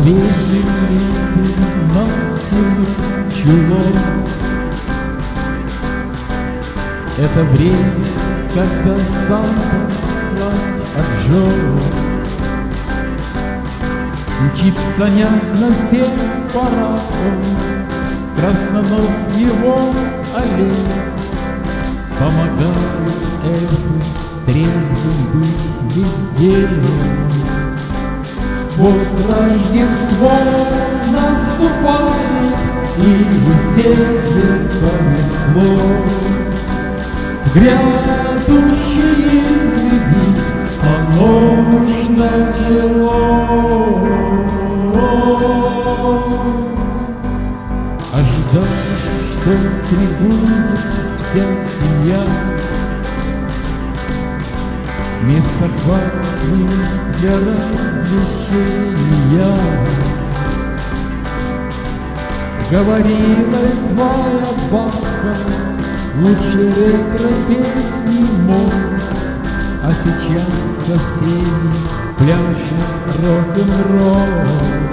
повесил ли ты на стену чулок? Это время, когда Санта всласть отжег, мчит в санях на всех парах он, краснонос его олень. Помогают эльфы трезвым быть везде. Вот Рождество наступает, и веселье понеслось. В грядущие глядись, оно уж началось. Ожидаешь, что прибудет вся семья, места хватит ли для размещения? Говорила твоя бабка, лучше ретро-песни мол, а сейчас со всеми пляшет рок-н-ролл.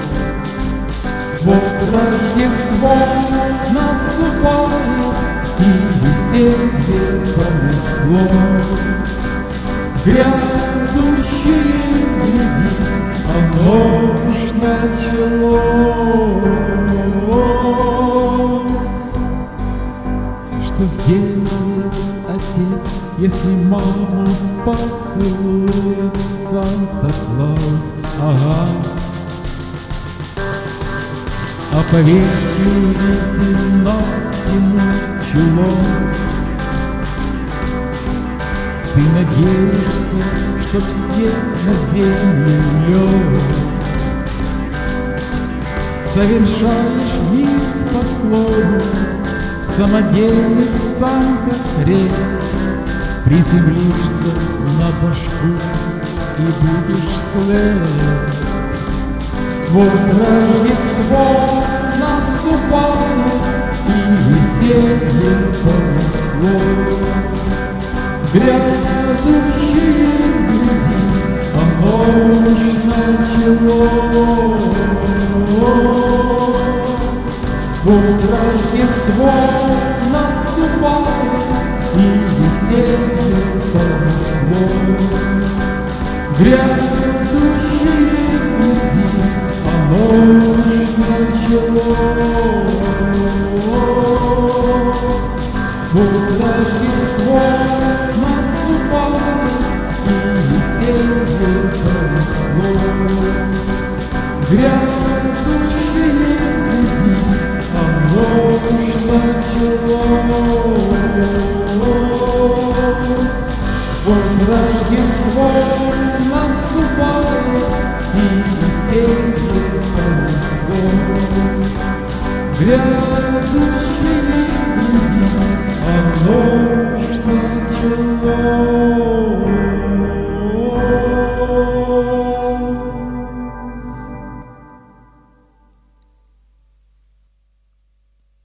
Вот Рождество наступает, и веселье понеслось. В грядущие глядись, оно уж началось. Что сделает отец, если маму поцелует Санта-Клаус? Ага. А повесил ли ты на стену чулок? Ты надеешься, чтоб снег на землю лег? Совершаешь вниз по склону в самодельных санках рейд, приземлишься на башку и будешь след. Вот Рождество наступает, и веселье понеслось. Грядущие глядись, оно уж началось. Вот Рождество наступает, и веселье понеслось. Грядущие глядись, оно уж началось. Вот Рождество наступает, и веселье понеслось. Грядущие глядись, оно уж началось. Вот Рождество наступает, и веселье понеслось. Грядущие глядись, оно уж началось.